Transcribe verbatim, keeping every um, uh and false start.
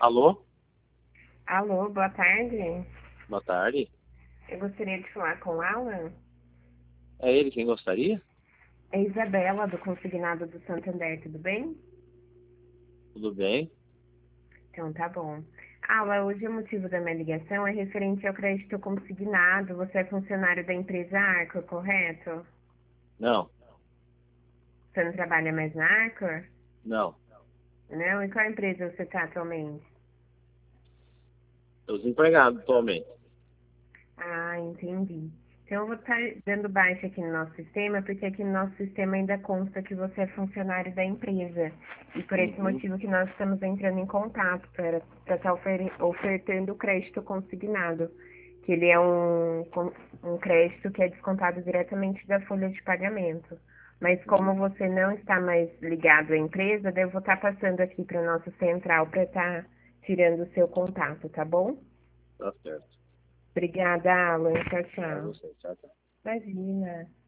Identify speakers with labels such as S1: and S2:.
S1: Alô?
S2: Alô, boa tarde.
S1: Boa tarde.
S2: Eu gostaria de falar com o Alan.
S1: É ele quem gostaria?
S2: É Isabela, do Consignado do Santander, tudo bem?
S1: Tudo bem?
S2: Então tá bom. Alan, hoje o motivo da minha ligação é referente ao crédito consignado. Você é funcionário da empresa Arcor, correto?
S1: Não,
S2: Você não trabalha mais na Arcor?
S1: não.
S2: Não? E qual empresa você está atualmente?
S1: Estou desempregado atualmente.
S2: Ah, entendi. Então eu vou estar dando baixa aqui no nosso sistema, porque aqui no nosso sistema ainda consta que você é funcionário da empresa. E por esse
S1: Uhum.
S2: motivo que nós estamos entrando em contato para estar ofer ofertando o crédito consignado, que ele é um, com- um crédito que é descontado diretamente da folha de pagamento. Mas como
S1: Uhum.
S2: você não está mais ligado à empresa, daí eu vou estar passando aqui para a nossa central para estar tirando o seu contato, tá bom?
S1: Tá certo.
S2: Obrigada, Alan. Tchau,
S1: Para
S2: tchau.
S1: você, tchau, tchau.
S2: Imagina.